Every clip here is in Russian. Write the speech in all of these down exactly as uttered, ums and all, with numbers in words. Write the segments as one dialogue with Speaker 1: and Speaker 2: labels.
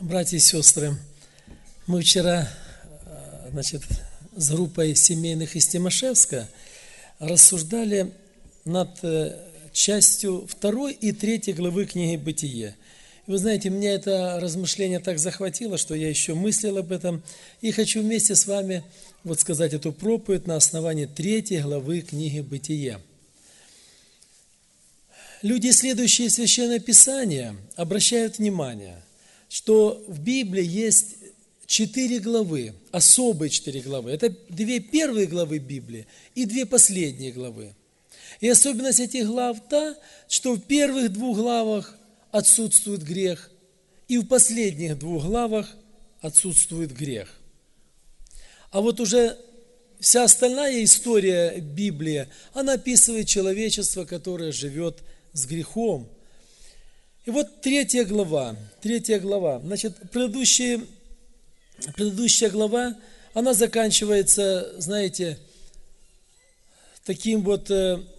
Speaker 1: Братья и сестры, мы вчера, значит, с группой семейных из Тимошевска рассуждали над частью второй и третьей главы книги «Бытие». И вы знаете, меня это размышление так захватило, что я еще мыслил об этом, и хочу вместе с вами вот сказать эту проповедь на основании третьей главы книги «Бытие». Люди, исследующие Священное Писание, обращают внимание, что в Библии есть четыре главы, особые четыре главы. Это две первые главы Библии и две последние главы. И особенность этих глав та, что в первых двух главах отсутствует грех, и в последних двух главах отсутствует грех. А вот уже вся остальная история Библии, она описывает человечество, которое живет с грехом. И вот третья глава, третья глава, значит, предыдущая, предыдущая глава, она заканчивается, знаете, таким вот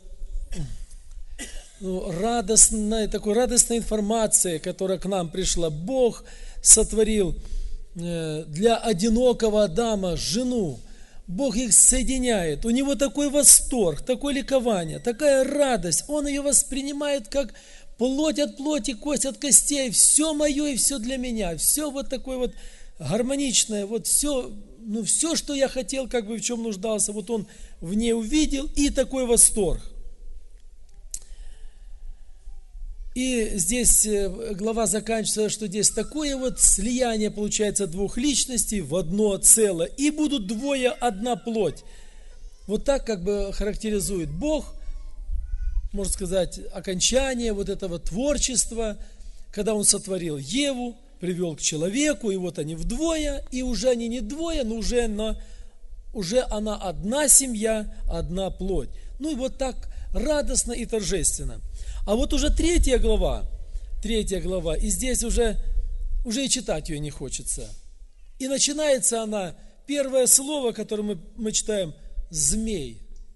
Speaker 1: ну, радостной, такой радостной информацией, которая к нам пришла. Бог сотворил для одинокого Адама жену. Бог их соединяет. У него такой восторг, такое ликование, такая радость. Он ее воспринимает как плоть от плоти, кость от костей. Все мое и все для меня. Все вот такое вот гармоничное. Вот все, ну, все, что я хотел, как бы в чем нуждался, вот он в ней увидел, и такой восторг. И здесь глава заканчивается, что здесь такое вот слияние получается двух личностей в одно целое. И будут двое, одна плоть. Вот так как бы характеризует Бог, можно сказать, окончание вот этого творчества, когда Он сотворил Еву, привел к человеку, и вот они вдвое, и уже они не двое, но уже она, уже она одна семья, одна плоть. Ну и вот так радостно и торжественно. А вот уже третья глава, третья глава, и здесь уже, уже и читать ее не хочется. И начинается она, первое слово, которое мы, мы читаем, змей.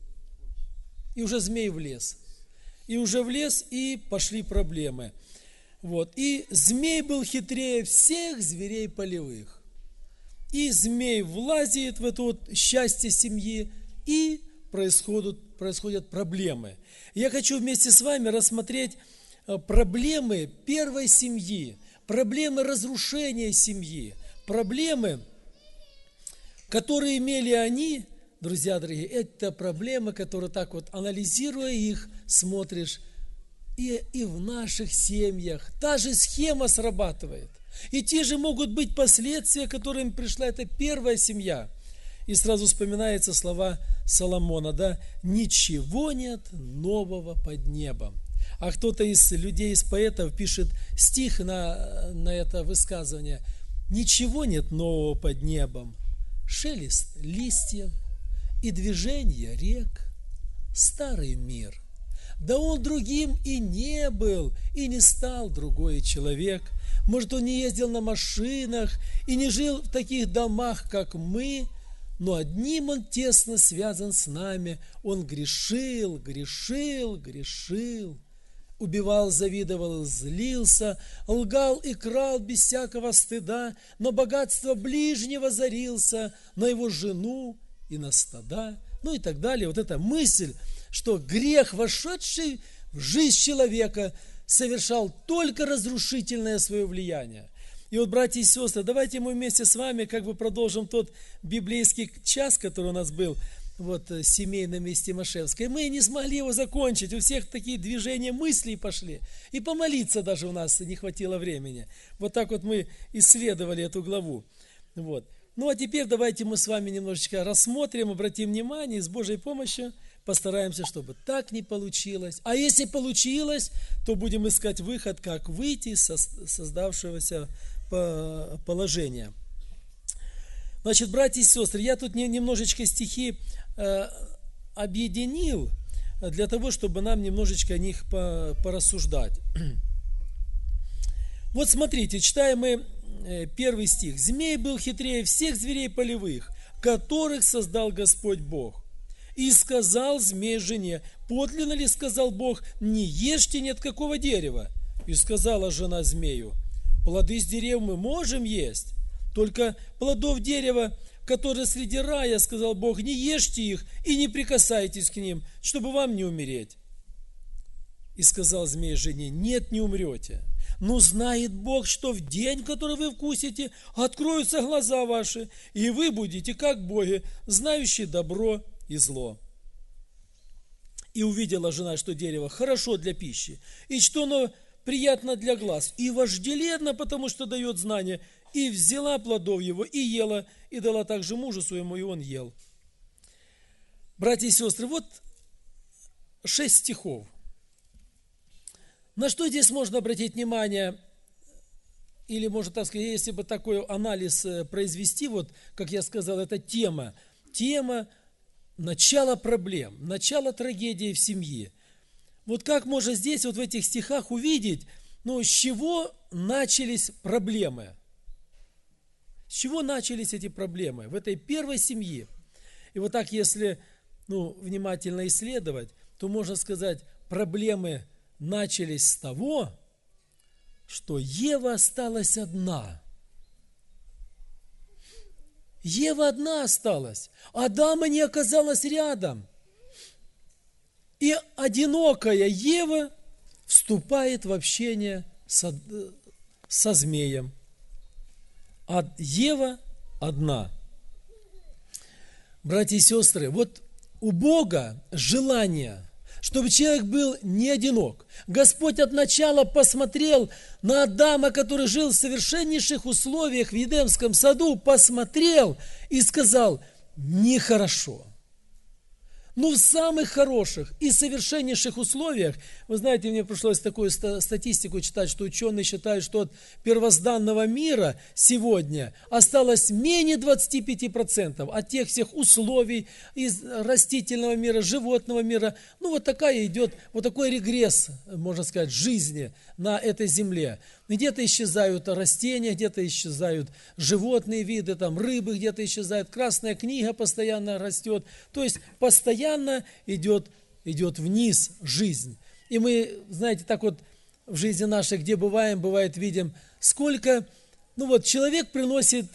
Speaker 1: И уже змей влез. И уже влез, и пошли проблемы. Вот. И змей был хитрее всех зверей полевых. И змей влазит в это вот счастье семьи, и происходят, происходят проблемы. Я хочу вместе с вами рассмотреть проблемы первой семьи, проблемы разрушения семьи, проблемы, которые имели они, друзья дорогие, это проблемы, которые так вот, анализируя их, смотришь, и, и в наших семьях та же схема срабатывает. И те же могут быть последствия, которым пришла эта первая семья. И сразу вспоминаются слова Соломона, да, «Ничего нет нового под небом». А кто-то из людей, из поэтов пишет стих на, на это высказывание. «Ничего нет нового под небом, шелест листьев и движение рек, старый мир. Да он другим и не был, и не стал другой человек. Может, он не ездил на машинах и не жил в таких домах, как мы, но одним он тесно связан с нами. Он грешил, грешил, грешил, убивал, завидовал, злился, лгал и крал без всякого стыда, но богатство ближнего зарился на его жену и на стада». Ну и так далее. Вот эта мысль, что грех, вошедший в жизнь человека, совершал только разрушительное свое влияние. И вот, братья и сестры, давайте мы вместе с вами как бы продолжим тот библейский час, который у нас был вот, семейным из Тимошевска. И мы не смогли его закончить, у всех такие движения мыслей пошли. И помолиться даже у нас не хватило времени. Вот так вот мы исследовали эту главу. Вот. Ну а теперь давайте мы с вами немножечко рассмотрим, обратим внимание и с Божьей помощью постараемся, чтобы так не получилось. А если получилось, то будем искать выход, как выйти из создавшегося положения. Значит, братья и сестры, я тут немножечко стихи э, объединил для того, чтобы нам немножечко о них порассуждать. Вот смотрите, читаем мы первый стих. «Змей был хитрее всех зверей полевых, которых создал Господь Бог. И сказал змей жене: подлинно ли, сказал Бог, не ешьте ни от какого дерева? И сказала жена змею: плоды с дерев мы можем есть, только плодов дерева, которые среди рая, сказал Бог, не ешьте их и не прикасайтесь к ним, чтобы вам не умереть. И сказал змей жене: нет, не умрете. Но знает Бог, что в день, который вы вкусите, откроются глаза ваши, и вы будете, как боги, знающие добро и зло. И увидела жена, что дерево хорошо для пищи, и что оно приятно для глаз, и вожделенно, потому что дает знания, и взяла плодов его, и ела, и дала также мужу своему, и он ел. Братья и сестры, вот шесть стихов. На что здесь можно обратить внимание, или, можно так сказать, если бы такой анализ произвести, вот, как я сказал, это тема, тема начала проблем, начала трагедии в семье. Вот как можно здесь, вот в этих стихах увидеть, ну, с чего начались проблемы? С чего начались эти проблемы в этой первой семье? И вот так, если, ну, внимательно исследовать, то можно сказать, проблемы начались с того, что Ева осталась одна. Ева одна осталась. Адама не оказалось рядом. И одинокая Ева вступает в общение со, со змеем. А Ева одна. Братья и сестры, вот у Бога желание, чтобы человек был не одинок. Господь от начала посмотрел на Адама, который жил в совершеннейших условиях в Едемском саду, посмотрел и сказал: нехорошо. Но в самых хороших и совершеннейших условиях, вы знаете, мне пришлось такую статистику читать, что ученые считают, что от первозданного мира сегодня осталось менее двадцати пяти процентов от тех всех условий из растительного мира, животного мира. Ну, вот такая идет, вот такой регресс, можно сказать, жизни на этой земле. Где-то исчезают растения, где-то исчезают животные виды, там рыбы где-то исчезают, красная книга постоянно растет. То есть постоянно идет, идет вниз жизнь. И мы, знаете, так вот в жизни нашей, где бываем, бывает, видим, сколько, ну вот, человек приносит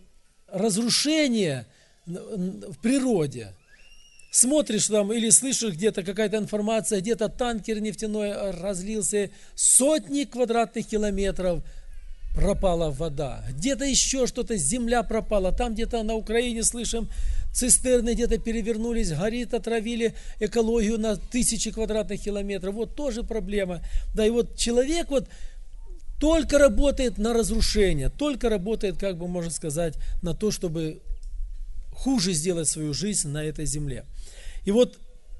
Speaker 1: разрушение в природе. Смотришь там или слышишь где-то какая-то информация, где-то танкер нефтяной разлился, сотни квадратных километров пропала вода, где-то еще что-то, земля пропала, там где-то на Украине слышим, цистерны где-то перевернулись, горит, отравили экологию на тысячи квадратных километров, вот тоже проблема. Да, и вот человек вот только работает на разрушение, только работает, как бы можно сказать, на то, чтобы хуже сделать свою жизнь на этой земле. И вот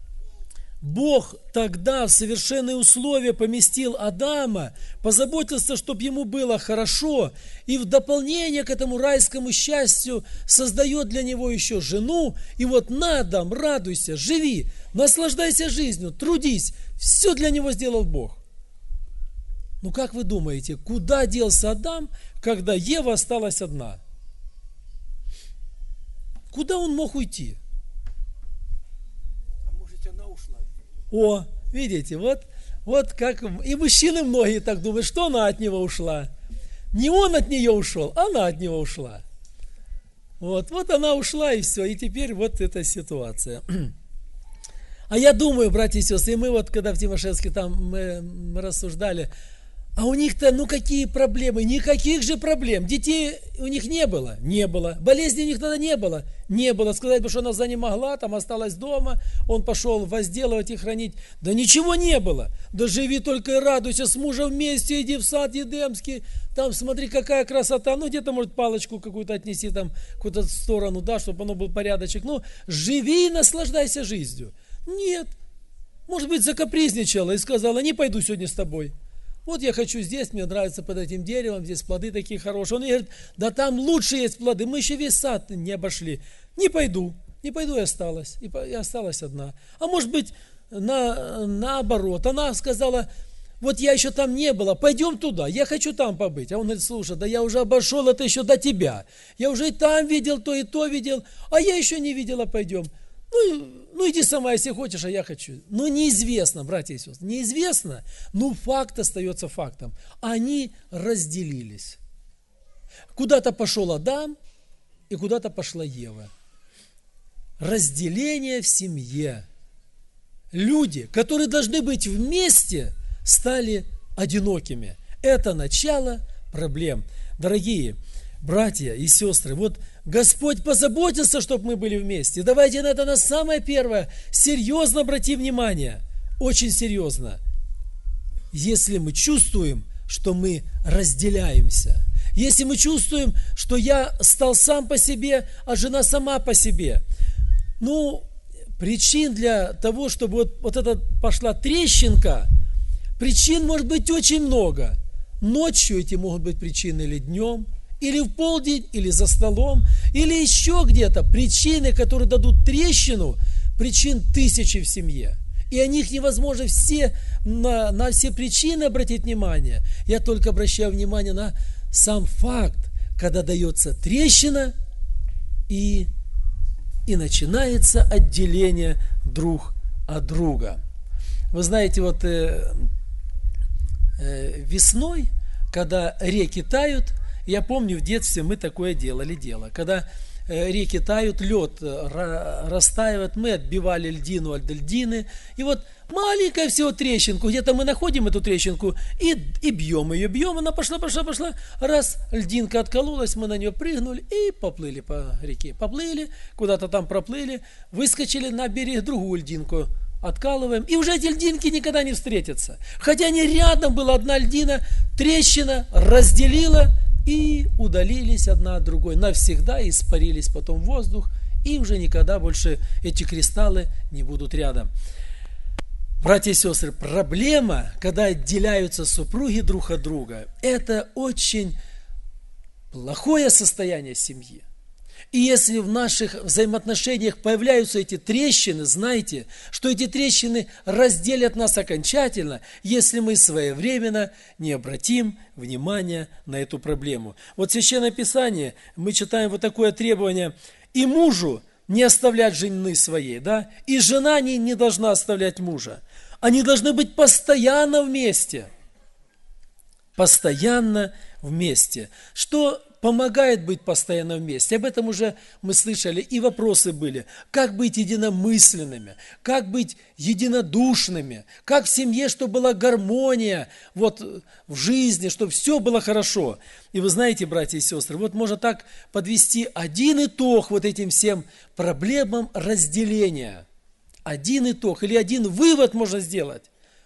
Speaker 1: Бог тогда в совершенные условия поместил Адама, позаботился, чтобы ему было хорошо, и в дополнение к этому райскому счастью создает для него еще жену, и вот на, Адам, радуйся, живи, наслаждайся жизнью, трудись, все для него сделал Бог. Ну как вы думаете, куда делся Адам, когда Ева осталась одна? Куда он мог уйти?
Speaker 2: А может, она ушла?
Speaker 1: О, видите, вот, вот как и мужчины многие так думают, что она от него ушла. Не он от нее ушел, она от него ушла. Вот, вот она ушла и все, и теперь вот эта ситуация. А я думаю, братья и сестры, и мы вот, когда в Тимошевске там мы, мы рассуждали, а у них-то, ну какие проблемы? Никаких же проблем. Детей у них не было? Не было. Болезни у них тогда не было? Не было. Сказать бы, что она занемогла, там осталась дома, он пошел возделывать и хранить. Да ничего не было. Да живи только и радуйся, с мужем вместе, иди в сад Едемский, там смотри, какая красота. Ну где-то, может, палочку какую-то отнеси там в какую-то сторону, да, чтобы оно был порядочек. Ну, живи и наслаждайся жизнью. Нет. Может быть, закапризничала и сказала: не пойду сегодня с тобой. Вот я хочу здесь, мне нравится под этим деревом, здесь плоды такие хорошие. Он говорит: да там лучше есть плоды, мы еще весь сад не обошли. Не пойду, не пойду и осталась, и, и осталась одна. А может быть, на, наоборот, она сказала: вот я еще там не была, пойдем туда, я хочу там побыть. А он говорит: слушай, да я уже обошел это еще до тебя. Я уже и там видел, то и то видел, а я еще не видела, пойдем. Ну, ну иди сама, если хочешь, а я хочу. Но неизвестно, братья и сестры, неизвестно, но факт остается фактом. Они разделились. Куда-то пошел Адам, и куда-то пошла Ева. Разделение в семье. Люди, которые должны быть вместе, стали одинокими. Это начало проблем. Дорогие братья и сестры, вот Господь позаботился, чтобы мы были вместе. Давайте на это на самое первое серьезно обратим внимание. Очень серьезно. Если мы чувствуем, что мы разделяемся, если мы чувствуем, что я стал сам по себе, а жена сама по себе, ну, причин для того, чтобы вот, вот эта пошла трещинка, причин может быть очень много. Ночью эти могут быть причины или днем, или в полдень, или за столом, или еще где-то. Причины, которые дадут трещину, причин тысячи в семье. И о них невозможно все, на, на все причины обратить внимание. Я только обращаю внимание на сам факт, когда дается трещина и, и начинается отделение друг от друга. Вы знаете, вот э, э, весной, когда реки тают, я помню, в детстве мы такое делали дело. Когда э, реки тают, лед ра, растаивает, мы отбивали льдину от льдины. И вот маленькая всего трещинку, где-то мы находим эту трещинку и, и бьем ее, бьем, она пошла, пошла, пошла. Раз льдинка откололась, мы на нее прыгнули и поплыли по реке. Поплыли, куда-то там проплыли, выскочили на берег, другую льдинку откалываем, и уже эти льдинки никогда не встретятся. Хотя они рядом, была одна льдина, трещина разделила, и удалились одна от другой. Навсегда испарились потом в воздух, и уже никогда больше эти кристаллы не будут рядом. Братья и сестры, проблема, когда отделяются супруги друг от друга, это очень плохое состояние семьи. И если в наших взаимоотношениях появляются эти трещины, знайте, что эти трещины разделят нас окончательно, если мы своевременно не обратим внимания на эту проблему. Вот в Священном Писании мы читаем вот такое требование: и мужу не оставлять жены своей, да, и жена не, не должна оставлять мужа. Они должны быть постоянно вместе. Постоянно вместе. Что помогает быть постоянно вместе? Об этом уже мы слышали, и вопросы были. Как быть единомысленными? Как быть единодушными? Как в семье, чтобы была гармония вот, в жизни, чтобы все было хорошо? И вы знаете, братья и сестры, вот можно так подвести один итог вот этим всем проблемам разделения. Один итог или один вывод можно сделать.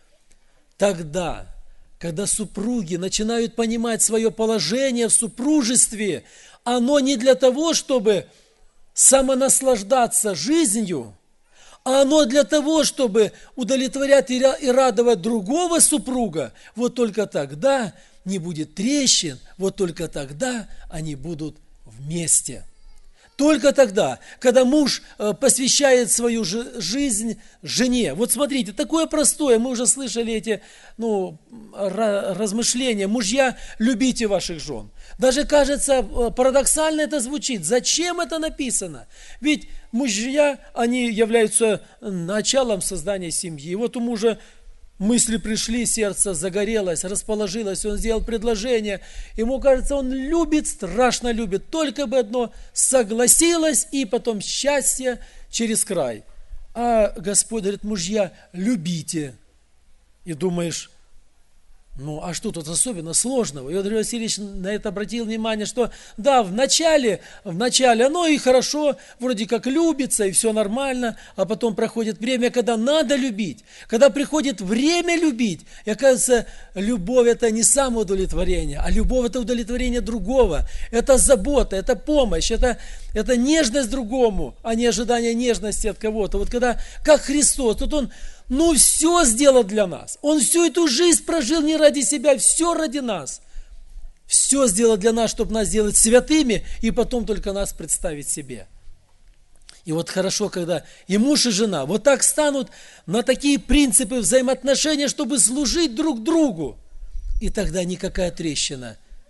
Speaker 1: Тогда, когда супруги начинают понимать свое положение в супружестве, оно не для того, чтобы самонаслаждаться жизнью, а оно для того, чтобы удовлетворять и радовать другого супруга, вот только тогда не будет трещин, вот только тогда они будут вместе. Только тогда, когда муж посвящает свою жизнь жене. Вот смотрите, такое простое, мы уже слышали эти ну, размышления. Мужья, любите ваших жен. Даже кажется, парадоксально это звучит. Зачем это написано? Ведь мужья, они являются началом создания семьи. И вот у мужа мысли пришли, сердце загорелось, расположилось, он сделал предложение. Ему кажется, он любит, страшно любит. Только бы одно согласилось, и потом счастье через край. А Господь говорит: мужья, любите. И думаешь, ну а что тут особенно сложного? И Андрей Васильевич на это обратил внимание, что да, в начале, в начале оно и хорошо, вроде как любится, и все нормально, а потом проходит время, когда надо любить, когда приходит время любить, и оказывается, любовь это не самоудовлетворение, а любовь это удовлетворение другого, это забота, это помощь, это, это нежность другому, а не ожидание нежности от кого-то. Вот когда, как Христос, тут Он Ну, все сделал для нас. Он всю эту жизнь прожил не ради себя, все ради нас. Все сделал для нас, чтобы нас сделать святыми, и потом только нас представить себе. И вот хорошо, когда и муж, и жена вот так станут на такие принципы взаимоотношения, чтобы служить друг другу. И тогда никакая трещина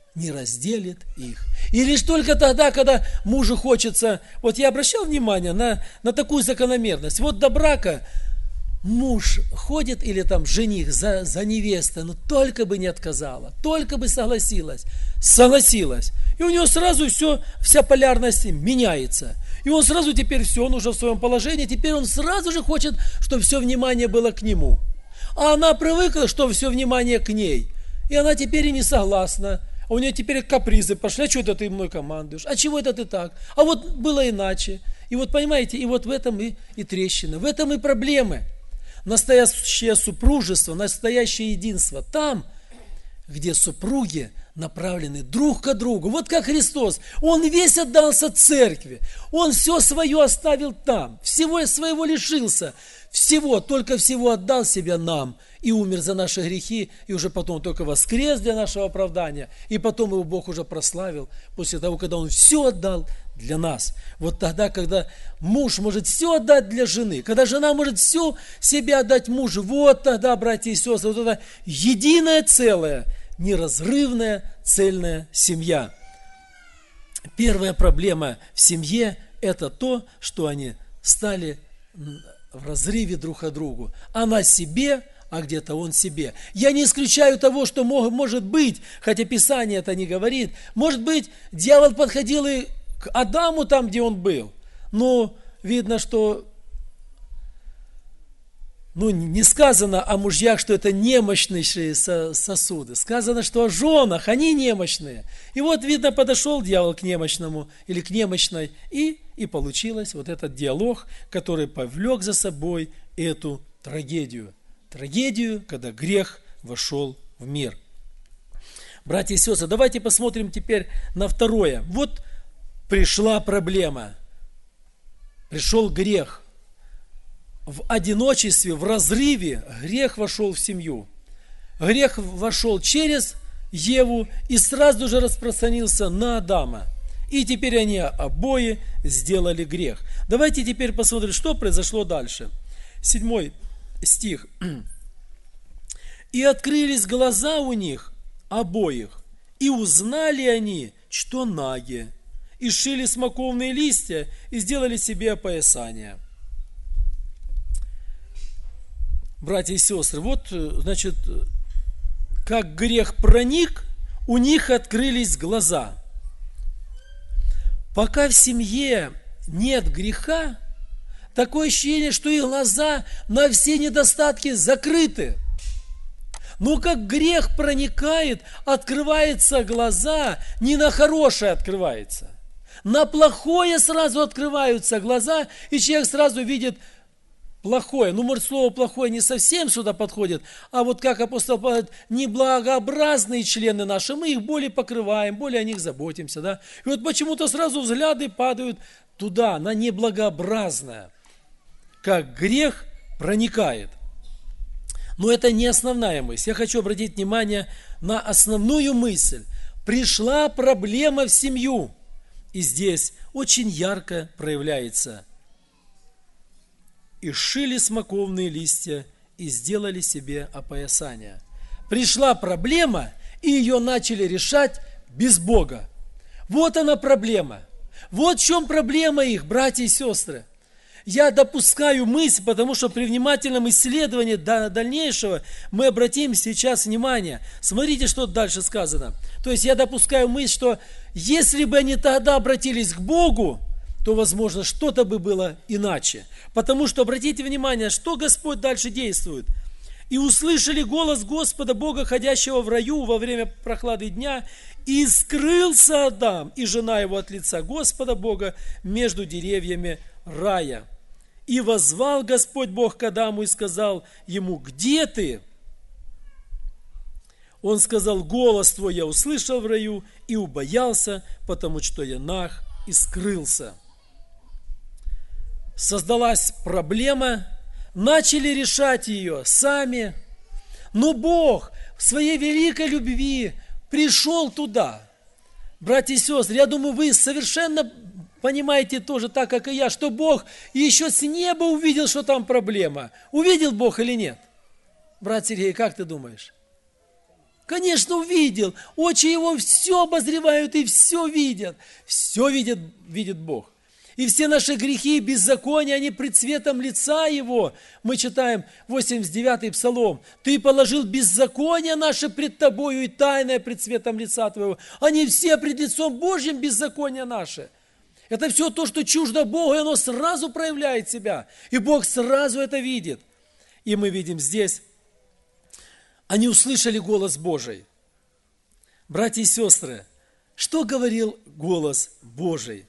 Speaker 1: не разделит их. И лишь только тогда, когда мужу хочется... Вот я обращал внимание на, на такую закономерность. Вот до брака муж ходит или там жених за, за невестой, но только бы не отказала, только бы согласилась. Согласилась. И у него сразу все, вся полярность меняется. И он сразу теперь все, он уже в своем положении, теперь он сразу же хочет, чтобы все внимание было к нему. А она привыкла, что все внимание к ней. И она теперь и не согласна. А у нее теперь капризы пошли. А что это ты мной командуешь? А чего это ты так? А вот было иначе. И вот понимаете, и вот в этом и, и трещина, в этом и проблемы. Настоящее супружество, настоящее единство там, где супруги направлены друг к другу. Вот как Христос. Он весь отдался церкви. Он все свое оставил там. Всего своего лишился. Всего, только всего отдал себя нам. И умер за наши грехи. И уже потом только воскрес для нашего оправдания. И потом его Бог уже прославил. После того, когда он все отдал для нас. Вот тогда, когда муж может все отдать для жены. Когда жена может все себя отдать мужу. Вот тогда, братья и сестры, вот это единое целое, неразрывная, цельная семья. Первая проблема в семье – это то, что они стали в разрыве друг от друга. Она себе, а где-то он себе. Я не исключаю того, что может быть, хотя Писание это не говорит, может быть, дьявол подходил и к Адаму там, где он был. Но видно, что ну, не сказано о мужьях, что это немощные сосуды. Сказано, что о женах, они немощные. И вот, видно, подошел дьявол к немощному или к немощной, и, и получилось вот этот диалог, который повлек за собой эту трагедию. Трагедию, когда грех вошел в мир. Братья и сестры, давайте посмотрим теперь на второе. Вот пришла проблема. Пришел грех. В одиночестве, в разрыве грех вошел в семью. Грех вошел через Еву и сразу же распространился на Адама. И теперь они обои сделали грех. Давайте теперь посмотрим, что произошло дальше. Седьмой стих. «И открылись глаза у них обоих, и узнали они, что наги, и сшили смоковные листья, и сделали себе опоясания». Братья и сестры, вот, значит, как грех проник, у них открылись глаза. Пока в семье нет греха, такое ощущение, что их глаза на все недостатки закрыты. Но как грех проникает, открываются глаза, не на хорошее открывается. На плохое сразу открываются глаза, и человек сразу видит плохое. Ну, может, слово плохое не совсем сюда подходит, а вот как апостол Павел говорит, неблагообразные члены наши, мы их более покрываем, более о них заботимся, да. И вот почему-то сразу взгляды падают туда, на неблагообразное, как грех проникает. Но это не основная мысль. Я хочу обратить внимание на основную мысль. Пришла проблема в семью, и здесь очень ярко проявляется. «И сшили смоковные листья, и сделали себе опоясания». Пришла проблема, и ее начали решать без Бога. Вот она проблема. Вот в чем проблема их, братья и сестры. Я допускаю мысль, потому что при внимательном исследовании дальнейшего мы обратим сейчас внимание. Смотрите, что дальше сказано. То есть я допускаю мысль, что если бы они тогда обратились к Богу, то, возможно, что-то бы было иначе. Потому что, обратите внимание, что Господь дальше действует. «И услышали голос Господа Бога, ходящего в раю во время прохлады дня, и скрылся Адам и жена его от лица Господа Бога между деревьями рая. И воззвал Господь Бог к Адаму и сказал ему: где ты? Он сказал: голос твой я услышал в раю и убоялся, потому что я наг и скрылся». Создалась проблема, начали решать ее сами, но Бог в своей великой любви пришел туда. Братья и сестры, я думаю, вы совершенно понимаете тоже так, как и я, что Бог еще с неба увидел, что там проблема. Увидел Бог или нет? Брат Сергей, как ты думаешь? Конечно, увидел. Очи его все обозревают и все видят. Все видит, видит Бог. И все наши грехи и беззакония, они пред светом лица Его. Мы читаем восемьдесят девятый Псалом. Ты положил беззаконие наше пред Тобою и тайное пред светом лица Твоего. Они все пред лицом Божьим беззакония наши. Это все то, что чуждо Богу, и оно сразу проявляет себя. И Бог сразу это видит. И мы видим здесь, они услышали голос Божий. Братья и сестры, что говорил голос Божий?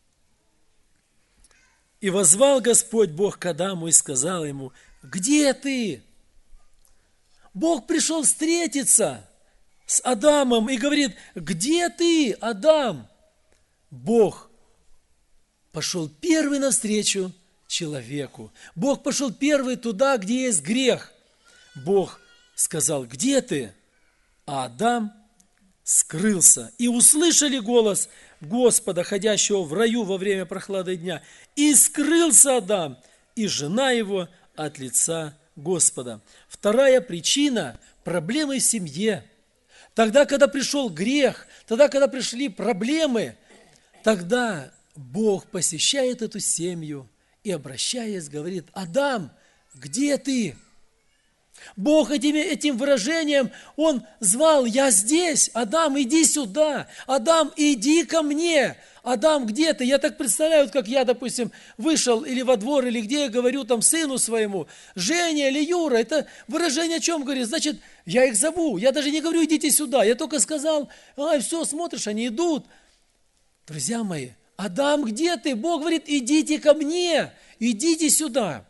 Speaker 1: И воззвал Господь Бог к Адаму и сказал ему: где ты? Бог пришел встретиться с Адамом и говорит: где ты, Адам? Бог пошел первый навстречу человеку. Бог пошел первый туда, где есть грех. Бог сказал: где ты? А Адам скрылся. И услышали голос Господа, ходящего в раю во время прохлады дня. И скрылся Адам и жена его от лица Господа. Вторая причина проблемы в семье. Тогда, когда пришел грех, тогда, когда пришли проблемы, тогда Бог посещает эту семью и, обращаясь, говорит: Адам, где ты? Бог этим, этим выражением, Он звал: я здесь, Адам, иди сюда, Адам, иди ко мне, Адам, где ты? Я так представляю, вот как я, допустим, вышел или во двор, или где я говорю там сыну своему: Женя или Юра, это выражение о чем говорит? Значит, я их зову, я даже не говорю: идите сюда, я только сказал: ай, все, смотришь, они идут. Друзья мои, Адам, где ты? Бог говорит: идите ко мне, идите сюда.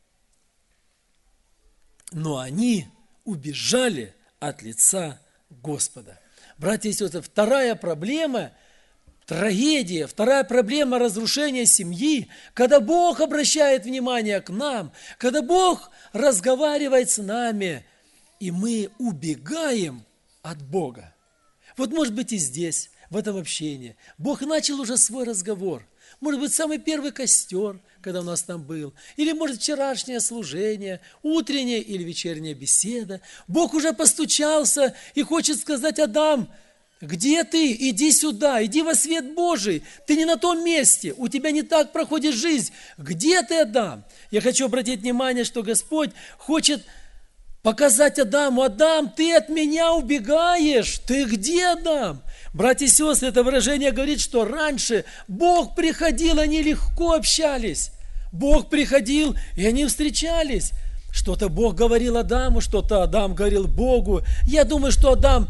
Speaker 1: Но они убежали от лица Господа. Братья и сестры, вторая проблема, трагедия, вторая проблема разрушения семьи, когда Бог обращает внимание к нам, когда Бог разговаривает с нами, и мы убегаем от Бога. Вот может быть и здесь, в этом общении, Бог начал уже свой разговор. Может быть, самый первый костер, когда у нас там был, или, может, вчерашнее служение, утренняя или вечерняя беседа. Бог уже постучался и хочет сказать: Адам, где ты? Иди сюда, иди во свет Божий. Ты не на том месте, у тебя не так проходит жизнь. Где ты, Адам? Я хочу обратить внимание, что Господь хочет показать Адаму: Адам, ты от меня убегаешь. Ты где, Адам? Братья и сестры, это выражение говорит, что раньше Бог приходил, они легко общались. Бог приходил, и они встречались. Что-то Бог говорил Адаму, что-то Адам говорил Богу. Я думаю, что Адам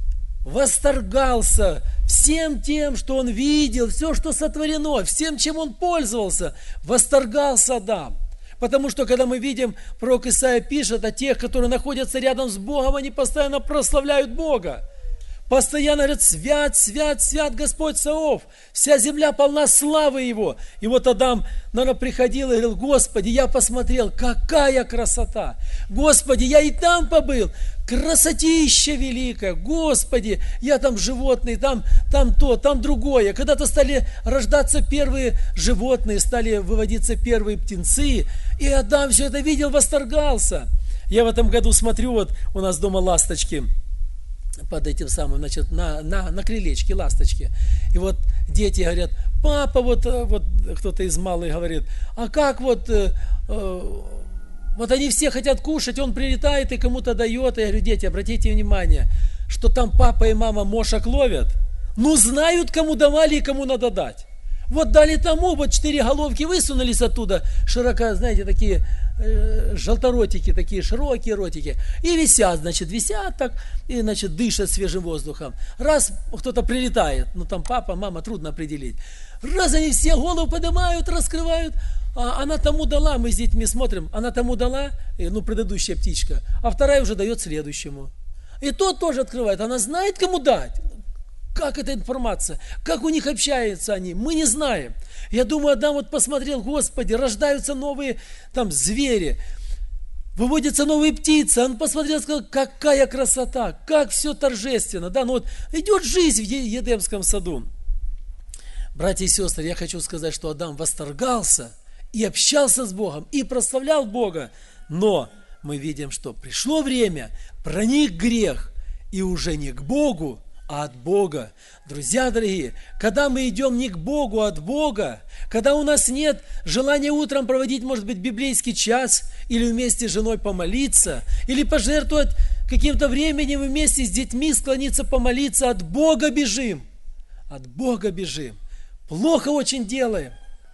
Speaker 1: восторгался всем тем, что он видел, все, что сотворено, всем, чем он пользовался. Восторгался Адам. Потому что, когда мы видим, пророк Исаия пишет о тех, которые находятся рядом с Богом, они постоянно прославляют Бога. Постоянно говорят: свят, свят, свят Господь Саваоф. Вся земля полна славы Его. И вот Адам, наверное, приходил и говорил: Господи, я посмотрел, какая красота. Господи, я и там побыл. Красотища великая. Господи, я там животные, там, там то, там другое. Когда-то стали рождаться первые животные, стали выводиться первые птенцы. И Адам все это видел, восторгался. Я в этом году смотрю, вот у нас дома ласточки под этим самым, значит, на, на, на крылечке ласточки. И вот дети говорят: папа, вот, вот кто-то из малых говорит: а как вот, э, э, вот они все хотят кушать, он прилетает и кому-то дает. И я говорю: дети, обратите внимание, что там папа и мама мошек ловят, ну знают, кому давали и кому надо дать. Вот дали тому, вот четыре головки высунулись оттуда, широко, знаете, такие э, желторотики, такие широкие ротики, и висят, значит, висят так, и, значит, дышат свежим воздухом. Раз кто-то прилетает, ну там папа, мама, трудно определить. Раз они все голову поднимают, раскрывают, а она тому дала, мы с детьми смотрим, она тому дала, ну, предыдущая птичка, а вторая уже дает следующему. И тот тоже открывает, она знает, кому дать. Как эта информация? Как у них общаются они? Мы не знаем. Я думаю, Адам вот посмотрел: Господи, рождаются новые там звери, выводятся новые птицы. Он посмотрел и сказал: какая красота, как все торжественно. Да, ну вот идет жизнь в Едемском саду. Братья и сестры, я хочу сказать, что Адам восторгался и общался с Богом, и прославлял Бога. Но мы видим, что пришло время, проник грех, И уже не к Богу, а от Бога. Друзья дорогие, когда мы идем не к Богу, а от Бога, когда у нас нет желания утром проводить, может быть, библейский час, или вместе с женой помолиться, или пожертвовать каким-то временем вместе с детьми склониться помолиться, от Бога бежим. От Бога бежим. Плохо очень делаем.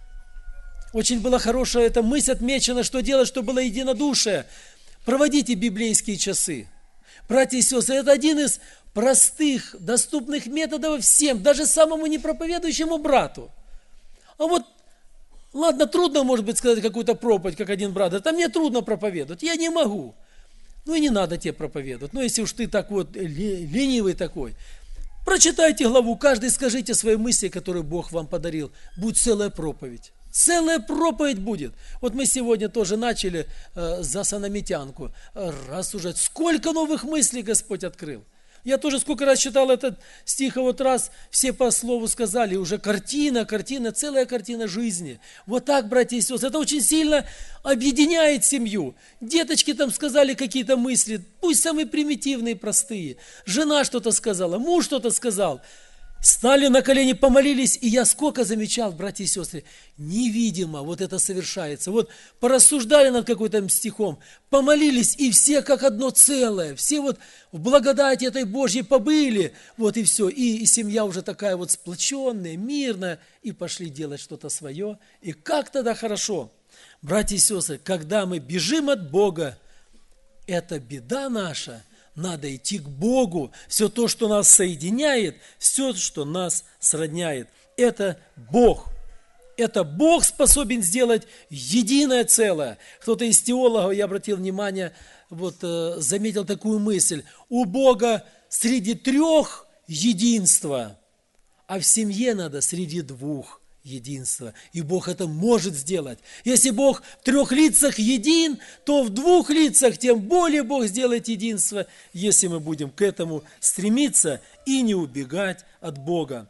Speaker 1: Очень была хорошая эта мысль отмечена, что делать, чтобы было единодушие. Проводите библейские часы. Братья и сестры, это один из простых, доступных методов всем, даже самому непроповедующему брату. А вот, ладно, трудно, может быть, сказать какую-то проповедь, как один брат. Это мне трудно проповедовать, я не могу. Ну и не надо тебе проповедовать. Ну, если уж ты так вот ленивый такой. Прочитайте главу, каждый скажите свои мысли, которые Бог вам подарил. Будет целая проповедь. Целая проповедь будет. Вот мы сегодня тоже начали э, за Санамитянку рассуждать. Сколько новых мыслей Господь открыл. Я тоже сколько раз читал этот стих, а вот раз все по слову сказали, уже картина, картина, целая картина жизни. Вот так, братья и сестры, это очень сильно объединяет семью. Деточки там сказали какие-то мысли, пусть самые примитивные, простые. Жена что-то сказала, муж что-то сказал. Стали на колени, помолились, и я сколько замечал, братья и сестры, невидимо вот это совершается. Вот порассуждали над какой-то стихом, помолились, и все как одно целое, все вот в благодати этой Божьей побыли, вот и все. И, и семья уже такая вот сплоченная, мирная, и пошли делать что-то свое. И как тогда хорошо, братья и сестры, когда мы бежим от Бога, это беда наша. Надо идти к Богу. Все то, что нас соединяет, все, что нас сродняет, это Бог. Это Бог способен сделать единое целое. Кто-то из теологов, я обратил внимание, вот, заметил такую мысль. У Бога среди трех единство, а в семье надо среди двух единство. И Бог это может сделать. Если Бог в трех лицах един, то в двух лицах тем более Бог сделает единство, если мы будем к этому стремиться и не убегать от Бога.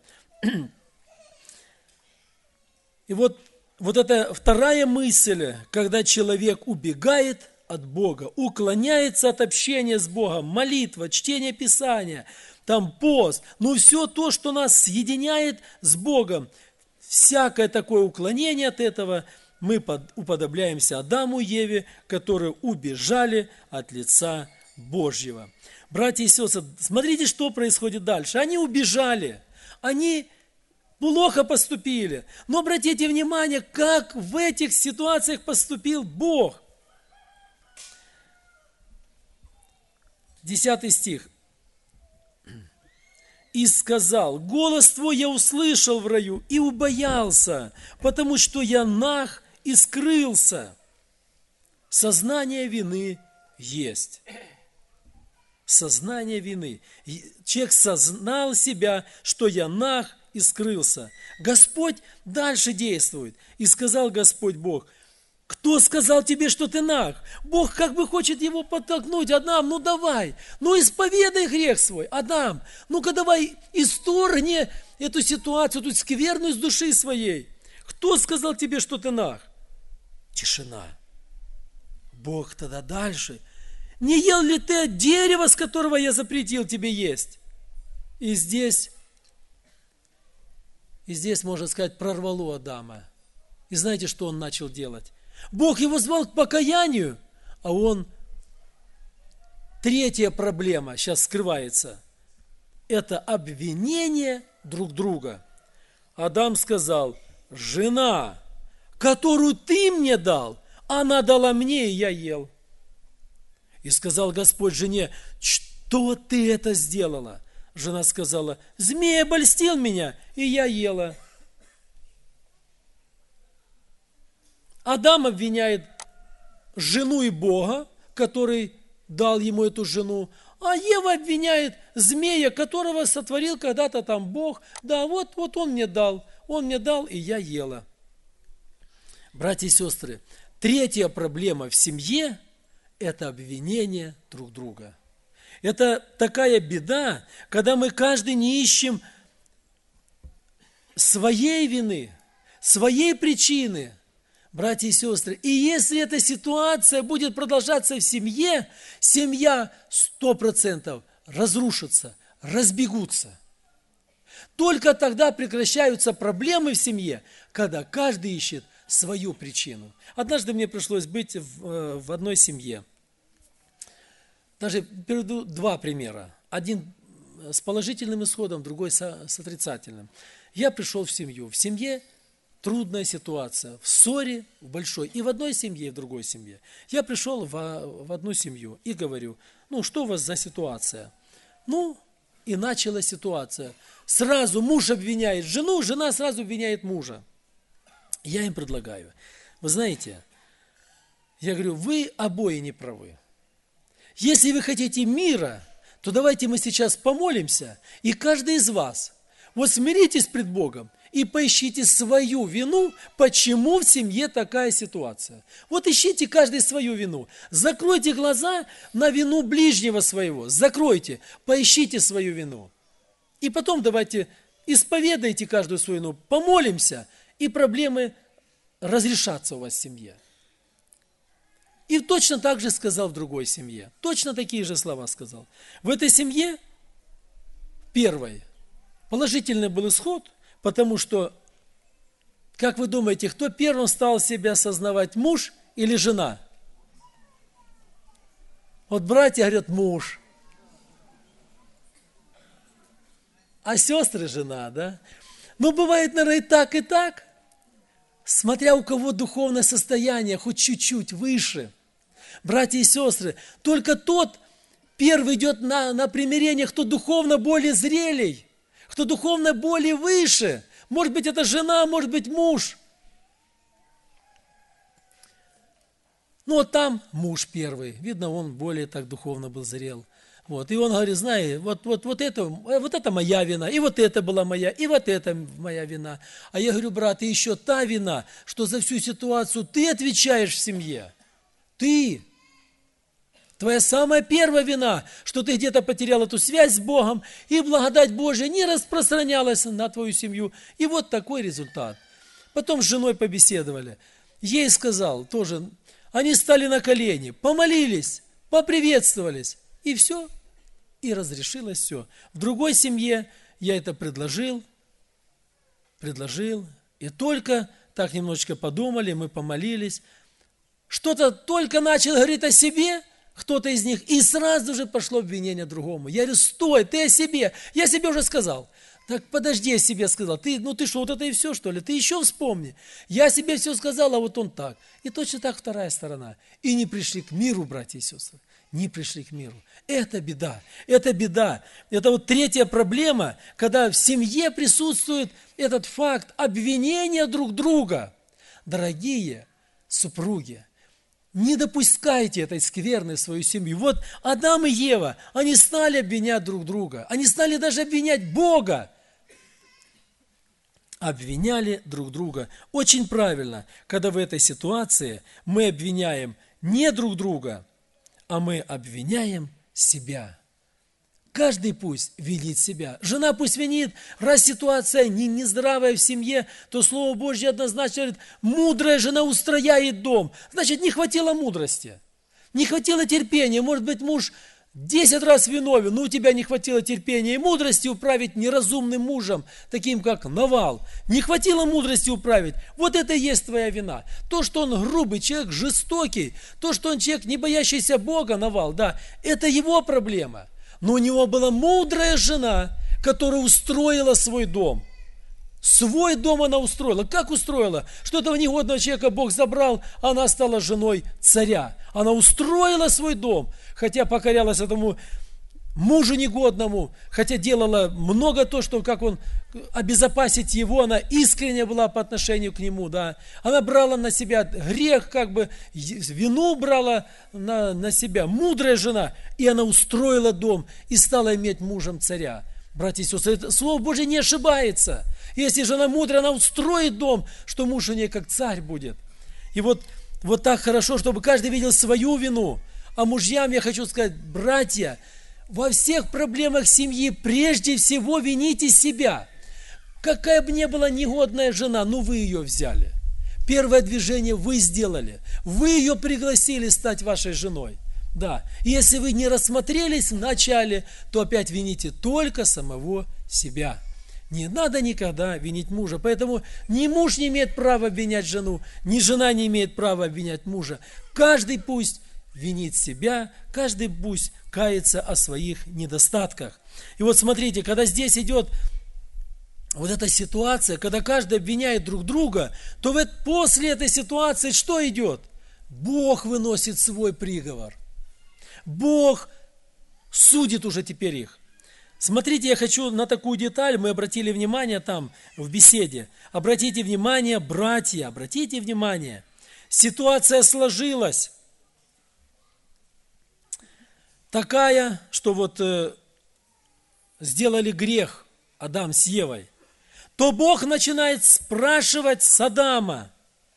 Speaker 1: И вот, вот эта вторая мысль, когда человек убегает от Бога, уклоняется от общения с Богом, молитва, чтение Писания, там пост, ну все то, что нас соединяет с Богом, всякое такое уклонение от этого, мы уподобляемся Адаму и Еве, которые убежали от лица Божьего. Братья и сестры, смотрите, что происходит дальше. Они убежали, они плохо поступили. Но обратите внимание, как в этих ситуациях поступил Бог. Десятый стих. И сказал: голос твой я услышал в раю и убоялся, потому что я наг и скрылся. Сознание вины есть. Сознание вины. Человек сознал себя, что я наг и скрылся. Господь дальше действует. И сказал Господь Бог: кто сказал тебе, что ты наг? Бог как бы хочет его подтолкнуть. Адам, ну давай, ну исповедай грех свой. Адам, ну-ка давай исторгни эту ситуацию, эту скверную с души своей. Кто сказал тебе, что ты наг? Тишина. Бог тогда дальше. Не ел ли ты от дерева, с которого я запретил тебе есть? И здесь, и здесь, можно сказать, прорвало Адама. И знаете, что он начал делать? Бог его звал к покаянию, а он... Третья проблема сейчас скрывается. Это обвинение друг друга. Адам сказал: жена, которую ты мне дал, она дала мне, и я ел. И сказал Господь жене: что ты это сделала? Жена сказала: змей обольстил меня, и я ела. Адам обвиняет жену и Бога, который дал ему эту жену, а Ева обвиняет змея, которого сотворил когда-то там Бог. Да, вот, вот он мне дал, он мне дал, и я ела. Братья и сестры, третья проблема в семье – это обвинение друг друга. Это такая беда, когда мы каждый не ищем своей вины, своей причины. Братья и сестры, и если эта ситуация будет продолжаться в семье, семья сто процентов разрушатся, разбегутся. Только тогда прекращаются проблемы в семье, когда каждый ищет свою причину. Однажды мне пришлось быть в, в одной семье. Даже приведу два примера. Один с положительным исходом, другой с, с отрицательным. Я пришел в семью. В семье трудная ситуация, в ссоре, в большой, и в одной семье, и в другой семье. Я пришел в, в одну семью и говорю, ну, что у вас за ситуация? Ну, и началась ситуация. Сразу муж обвиняет жену, жена сразу обвиняет мужа. Я им предлагаю, вы знаете, я говорю, вы обои не правы. Если вы хотите мира, то давайте мы сейчас помолимся, и каждый из вас, вот смиритесь пред Богом и поищите свою вину, почему в семье такая ситуация. Вот ищите каждый свою вину. Закройте глаза на вину ближнего своего. Закройте, поищите свою вину. И потом давайте исповедайте каждую свою вину, помолимся, и проблемы разрешатся у вас в семье. И точно так же сказал в другой семье. Точно такие же слова сказал. В этой семье первой положительный был исход, потому что, как вы думаете, кто первым стал себя осознавать, муж или жена? Вот братья говорят, муж. А сестры жена, да? Но бывает, наверное, и так, и так. Смотря у кого духовное состояние, хоть чуть-чуть выше. Братья и сестры, только тот первый идет на, на примирение, кто духовно более зрелей, кто духовно более выше. Может быть, это жена, может быть, муж. Ну, вот там муж первый. Видно, он более так духовно был зрел. Вот. И он говорит, знаешь, вот, вот, вот, это, вот это моя вина, и вот это была моя, и вот это моя вина. А я говорю, брат, и еще та вина, что за всю ситуацию ты отвечаешь в семье. Ты. Твоя самая первая вина, что ты где-то потерял эту связь с Богом, и благодать Божия не распространялась на твою семью. И вот такой результат. Потом с женой побеседовали. Ей сказал тоже, они стали на колени, помолились, поприветствовались. И все, и разрешилось все. В другой семье я это предложил, предложил, и только так немножечко подумали, мы помолились. Что-то только начал говорить о себе, кто-то из них, и сразу же пошло обвинение другому. Я говорю, стой, ты о себе, я себе уже сказал. Так подожди, я себе сказал, ты, ну ты что, вот это и все, что ли? Ты еще вспомни. Я себе все сказал, а вот он так. И точно так вторая сторона. И не пришли к миру, братья и сестры. Не пришли к миру. Это беда, это беда. Это вот третья проблема, когда в семье присутствует этот факт обвинения друг друга. Дорогие супруги, не допускайте этой скверны в свою семью. Вот Адам и Ева, они стали обвинять друг друга. Они стали даже обвинять Бога. Обвиняли друг друга. Очень правильно, когда в этой ситуации мы обвиняем не друг друга, а мы обвиняем себя. Каждый пусть винит себя. Жена пусть винит, раз ситуация не, нездравая в семье, то Слово Божье однозначно говорит, мудрая жена устрояет дом. Значит, не хватило мудрости, не хватило терпения. Может быть, муж десять раз виновен, но у тебя не хватило терпения и мудрости управить неразумным мужем, таким как Навал. Не хватило мудрости управить. Вот это и есть твоя вина. То, что он грубый, человек жестокий, то, что он человек, не боящийся Бога, Навал, да, это его проблема. Но у него была мудрая жена, которая устроила свой дом. Свой дом она устроила. Как устроила? Что этого негодного человека Бог забрал, она стала женой царя. Она устроила свой дом, хотя покорялась этому мужу негодному, хотя делала много то, что как он обезопасить его, она искренне была по отношению к нему, да. Она брала на себя грех, как бы вину брала на, на себя. Мудрая жена, и она устроила дом и стала иметь мужем царя. Братья и сестры, это Слово Божие не ошибается. Если жена мудрая, она устроит дом, что муж у нее как царь будет. И вот, вот так хорошо, чтобы каждый видел свою вину. А мужьям я хочу сказать, братья, во всех проблемах семьи прежде всего вините себя. Какая бы ни была негодная жена, ну вы ее взяли. Первое движение вы сделали. Вы ее пригласили стать вашей женой. Да. И если вы не рассмотрелись в начале, то опять вините только самого себя. Не надо никогда винить мужа. Поэтому ни муж не имеет права обвинять жену, ни жена не имеет права обвинять мужа. Каждый пусть винит себя, каждый пусть кается о своих недостатках. И вот смотрите, когда здесь идет вот эта ситуация, когда каждый обвиняет друг друга, то вот после этой ситуации что идет? Бог выносит свой приговор. Бог судит уже теперь их. Смотрите, я хочу на такую деталь, мы обратили внимание там в беседе. Обратите внимание, братья, обратите внимание. Ситуация сложилась такая, что вот э, сделали грех Адам с Евой. То Бог начинает спрашивать с Адама.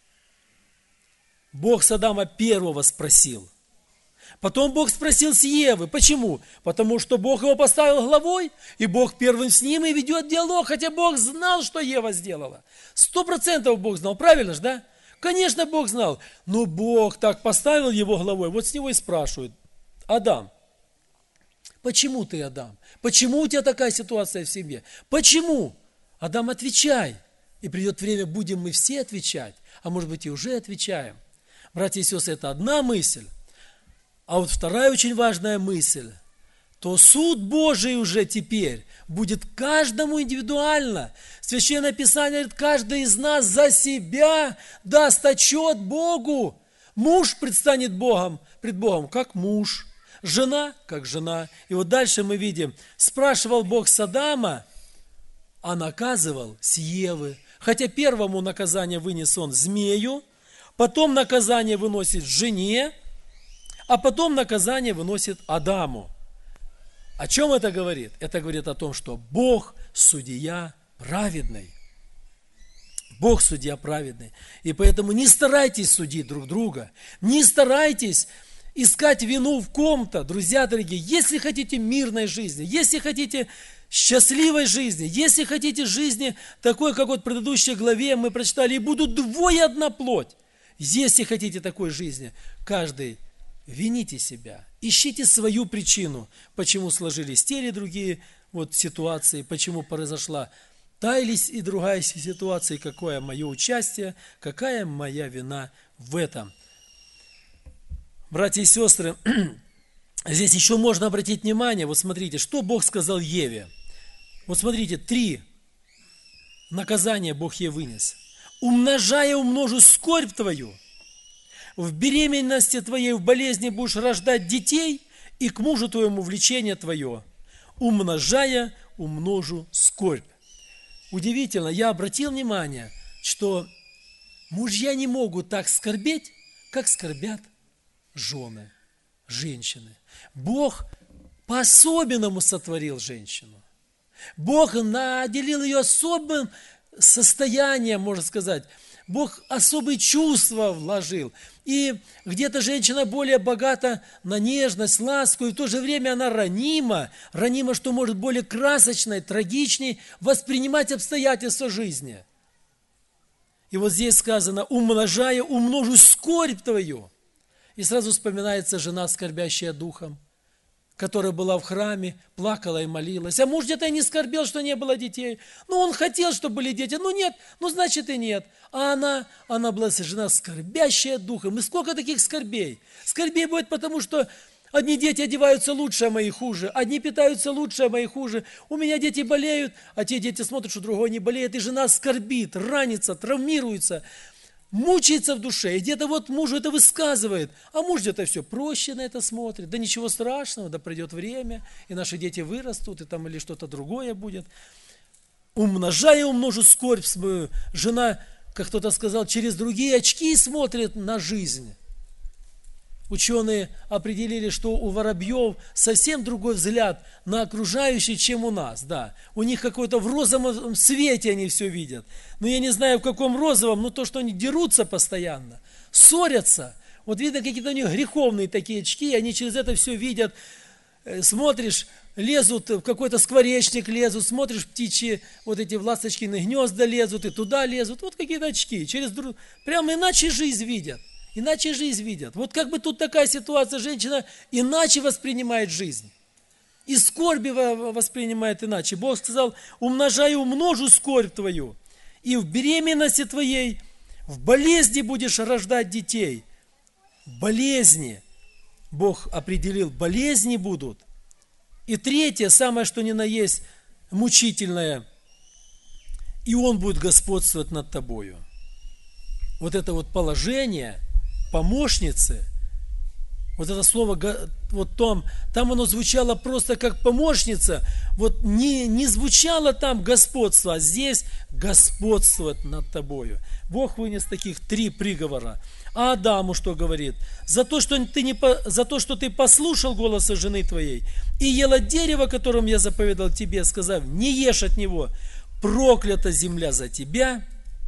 Speaker 1: Бог с Адама первого спросил. Потом Бог спросил с Евы. Почему? Потому что Бог его поставил главой, и Бог первым с ним и ведет диалог, хотя Бог знал, что Ева сделала. Сто процентов Бог знал, правильно же, да? Конечно, Бог знал, но Бог так поставил его главой. Вот с него и спрашивают: Адам, почему ты, Адам? Почему у тебя такая ситуация в семье? Почему? Адам, отвечай. И придет время, будем мы все отвечать, а может быть и уже отвечаем. Братья и сестры, это одна мысль. А вот вторая очень важная мысль, то суд Божий уже теперь будет каждому индивидуально. Священное Писание говорит, каждый из нас за себя даст отчет Богу. Муж предстанет Богом, пред Богом как муж, жена как жена. И вот дальше мы видим, спрашивал Бог с Адама, а наказывал с Евы. Хотя первому наказание вынес он змею, потом наказание выносит жене, а потом наказание выносит Адаму. О чем это говорит? Это говорит о том, что Бог судья праведный. Бог судья праведный. И поэтому не старайтесь судить друг друга, не старайтесь искать вину в ком-то. Друзья дорогие, если хотите мирной жизни, если хотите счастливой жизни, если хотите жизни такой, как вот в предыдущей главе мы прочитали, и будут двое одна плоть. Если хотите такой жизни, каждый вините себя, ищите свою причину, почему сложились те или другие вот ситуации, почему произошла та или и другая ситуация, какое мое участие, какая моя вина в этом. Братья и сестры, здесь еще можно обратить внимание, вот смотрите, что Бог сказал Еве. Вот смотрите, три наказания Бог ей вынес. «Умножая, умножу скорбь твою, в беременности твоей, в болезни будешь рождать детей, и к мужу твоему влечение твое. Умножая, умножу скорбь». Удивительно, я обратил внимание, что мужья не могут так скорбеть, как скорбят жены, женщины. Бог по-особенному сотворил женщину. Бог наделил ее особым состоянием, можно сказать. Бог особые чувства вложил. И где-то женщина более богата на нежность, ласку, и в то же время она ранима. Ранима, что может более красочной, трагичней воспринимать обстоятельства жизни. И вот здесь сказано, умножая, умножу скорбь твою. И сразу вспоминается жена, скорбящая духом, которая была в храме, плакала и молилась. А муж где-то и не скорбел, что не было детей. Ну, он хотел, чтобы были дети. Ну, нет, ну, значит, и нет. А она, она была жена, скорбящая духом. И сколько таких скорбей? Скорбей будет потому, что одни дети одеваются лучше, а мои хуже. Одни питаются лучше, а мои хуже. У меня дети болеют, а те дети смотрят, что другой не болеет. И жена скорбит, ранится, травмируется, мучается в душе, и где-то вот мужу это высказывает, а муж где-то все проще на это смотрит, да ничего страшного, да придет время, и наши дети вырастут, и там или что-то другое будет. Умножая, умножу скорбь свою. Жена, как кто-то сказал, через другие очки смотрит на жизнь. Ученые определили, что у воробьев совсем другой взгляд на окружающее, чем у нас. Да. У них какой-то в розовом свете они все видят. Но я не знаю, в каком розовом, но то, что они дерутся постоянно, ссорятся. Вот видно, какие-то у них греховные такие очки, они через это все видят. Смотришь, лезут в какой-то скворечник, лезут, смотришь, птичьи, вот эти в ласточкиные гнезда лезут, и туда лезут. Вот какие-то очки. Через друг... Прямо иначе жизнь видят. иначе жизнь видят. Вот как бы тут такая ситуация, женщина иначе воспринимает жизнь. И скорби воспринимает иначе. Бог сказал, умножаю, умножу скорбь твою. И в беременности твоей, в болезни будешь рождать детей. Болезни. Бог определил, болезни будут. И третье, самое что ни на есть, мучительное. И Он будет господствовать над тобою. Вот это вот положение помощницы, вот это слово, вот там, там оно звучало просто как помощница, вот не, не звучало там господство, а здесь господствовать над тобою. Бог вынес таких три приговора. А Адаму что говорит? За то, что ты, не, за то, что ты послушал голоса жены твоей и ел от дерева, которым я заповедал тебе, сказав, не ешь от него, проклята земля за тебя,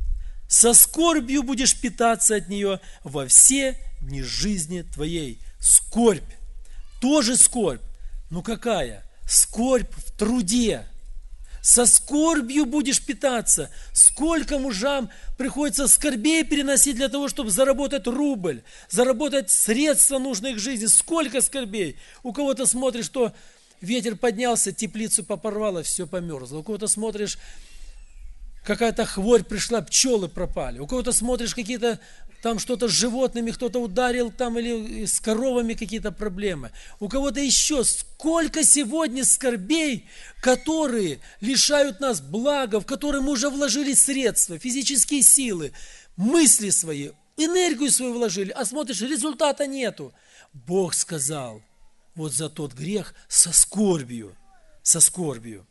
Speaker 1: со скорбью будешь питаться от нее во все дни жизни твоей. Скорбь, тоже скорбь. Ну какая? Скорбь в труде. Со скорбью будешь питаться. Сколько мужам приходится скорбей переносить для того, чтобы заработать рубль, заработать средства нужных к жизни. Сколько скорбей. У кого-то смотришь, что ветер поднялся, теплицу попорвало, все померзло. У кого-то смотришь, какая-то хворь пришла, пчелы пропали. У кого-то смотришь, какие-то там что-то с животными, кто-то ударил там или с коровами какие-то проблемы. У кого-то еще сколько сегодня скорбей, которые лишают нас блага, в которые мы уже вложили средства, физические силы, мысли свои, энергию свою вложили, а смотришь, результата нету. Бог сказал, вот за тот грех со скорбью, со скорбью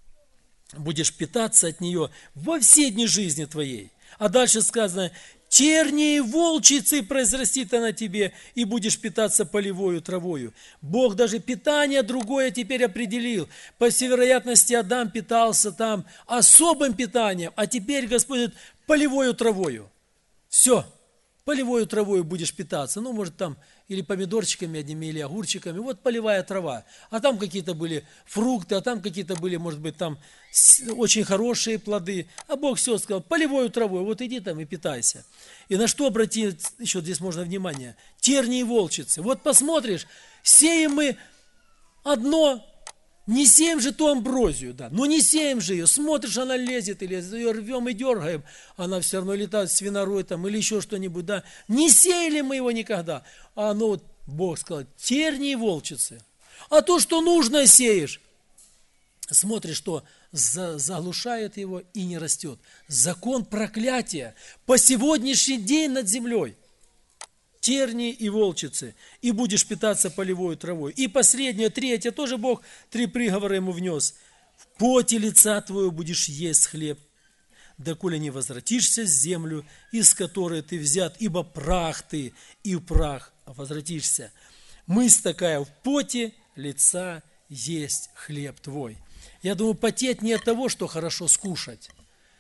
Speaker 1: будешь питаться от нее во все дни жизни твоей. А дальше сказано, тернии и волчицы произрастит она тебе, и будешь питаться полевою травою. Бог даже питание другое теперь определил. По всей вероятности, Адам питался там особым питанием, а теперь Господь говорит, полевою травою. Все, полевою травою будешь питаться. Ну, может, там или помидорчиками одними, или огурчиками. Вот полевая трава. А там какие-то были фрукты, а там какие-то были, может быть, там очень хорошие плоды. А Бог все сказал, полевою травой, вот иди там и питайся. И на что обратить, еще здесь можно внимание, тернии и волчицы. Вот посмотришь, сеем мы одно, не сеем же ту амброзию, да, но не сеем же ее, смотришь, она лезет, или ее рвем и дергаем, она все равно летает свинорой там, или еще что-нибудь, да. Не сеяли мы его никогда, а оно, вот, Бог сказал, тернии и волчицы. А то, что нужно, сеешь, смотришь, что заглушает его и не растет. Закон проклятия по сегодняшний день над землей. Тернии и волчицы, и будешь питаться полевой травой. И последнее, третье, тоже Бог три приговора ему внес. В поте лица твоего будешь есть хлеб, доколе не возвратишься в землю, из которой ты взят, ибо прах ты, и в прах возвратишься. Мысль такая, в поте лица есть хлеб твой. Я думаю, потеть не от того, что хорошо скушать,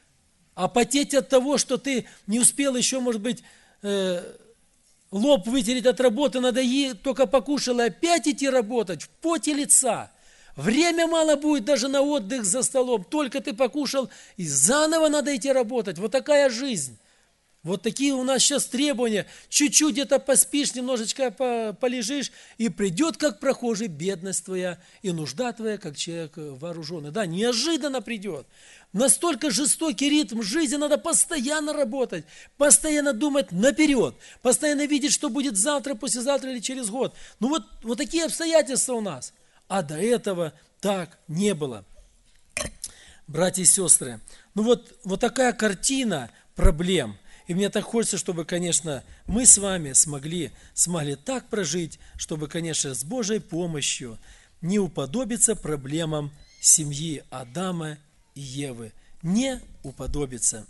Speaker 1: а потеть от того, что ты не успел еще, может быть, э, лоб вытереть от работы, надо е- только покушал и опять идти работать в поте лица. Время мало будет даже на отдых за столом, только ты покушал и заново надо идти работать. Вот такая жизнь. Вот такие у нас сейчас требования. Чуть-чуть где-то поспишь, немножечко полежишь, и придет, как прохожий, бедность твоя, и нужда твоя, как человек вооруженный. Да, неожиданно придет. Настолько жестокий ритм жизни, надо постоянно работать, постоянно думать наперед, постоянно видеть, что будет завтра, послезавтра или через год. Ну вот, вот такие обстоятельства у нас. А до этого так не было. Братья и сестры, ну вот, вот такая картина проблем. И мне так хочется, чтобы, конечно, мы с вами смогли, смогли так прожить, чтобы, конечно, с Божьей помощью не уподобиться проблемам семьи Адама и Евы. Не уподобиться.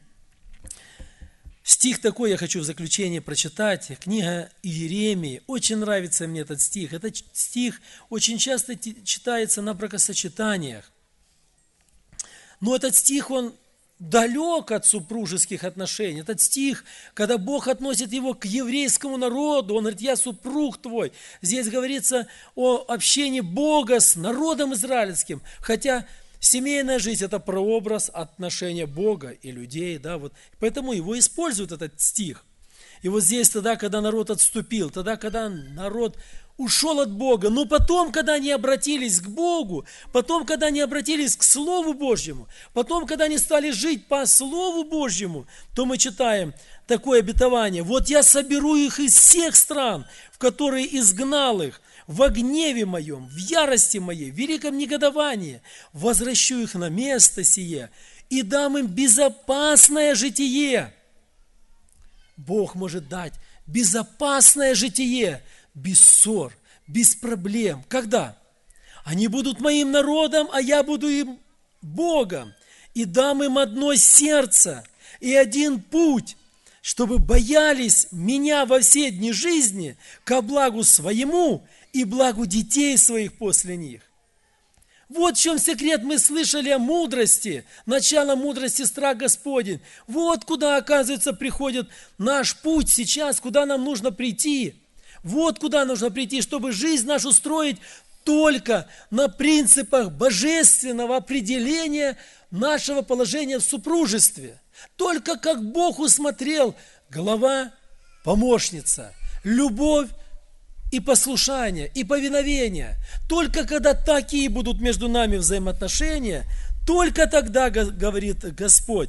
Speaker 1: Стих такой я хочу в заключение прочитать. Книга Иеремии. Очень нравится мне этот стих. Этот стих очень часто читается на бракосочетаниях. Но этот стих, он далек от супружеских отношений. Этот стих, когда Бог относит его к еврейскому народу, Он говорит, я супруг твой. Здесь говорится о общении Бога с народом израильским, хотя семейная жизнь – это прообраз отношения Бога и людей. Да, вот. Поэтому его используют, этот стих. И вот здесь тогда, когда народ отступил, тогда, когда народ ушел от Бога, но потом, когда они обратились к Богу, потом, когда они обратились к Слову Божьему, потом, когда они стали жить по Слову Божьему, то мы читаем такое обетование: «Вот я соберу их из всех стран, в которые изгнал их, во гневе моем, в ярости моей, в великом негодовании, возвращу их на место сие и дам им безопасное житие». Бог может дать безопасное житие, без ссор, без проблем. Когда? Они будут моим народом, а я буду им Богом. И дам им одно сердце и один путь, чтобы боялись меня во все дни жизни ко благу своему и благу детей своих после них. Вот в чем секрет. Мы слышали о мудрости, начало мудрости страх Господень. Вот куда, оказывается, приходит наш путь сейчас, куда нам нужно прийти. Вот куда нужно прийти, чтобы жизнь нашу строить только на принципах божественного определения нашего положения в супружестве. Только как Бог усмотрел: глава, помощница, любовь и послушание, и повиновение. Только когда такие будут между нами взаимоотношения, только тогда, говорит Господь,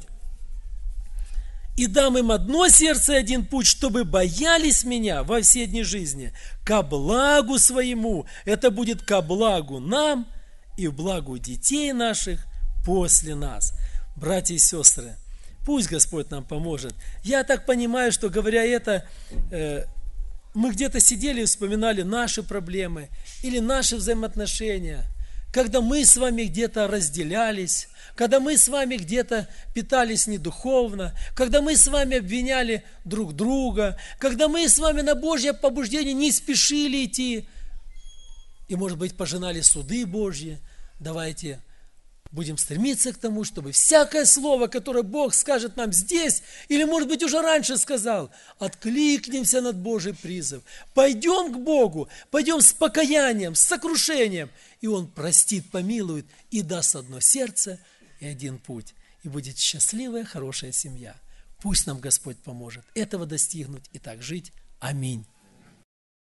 Speaker 1: и дам им одно сердце и один путь, чтобы боялись меня во все дни жизни, ко благу своему. Это будет ко благу нам и в благу детей наших после нас. Братья и сестры, пусть Господь нам поможет. Я так понимаю, что, говоря это, э, мы где-то сидели и вспоминали наши проблемы или наши взаимоотношения, когда мы с вами где-то разделялись, когда мы с вами где-то питались недуховно, когда мы с вами обвиняли друг друга, когда мы с вами на Божье побуждение не спешили идти и, может быть, пожинали суды Божьи. Давайте будем стремиться к тому, чтобы всякое слово, которое Бог скажет нам здесь, или, может быть, уже раньше сказал, откликнемся над Божий призыв, пойдем к Богу, пойдем с покаянием, с сокрушением, и Он простит, помилует и даст одно сердце и один путь, и будет счастливая, хорошая семья. Пусть нам Господь поможет этого достигнуть и так жить. Аминь.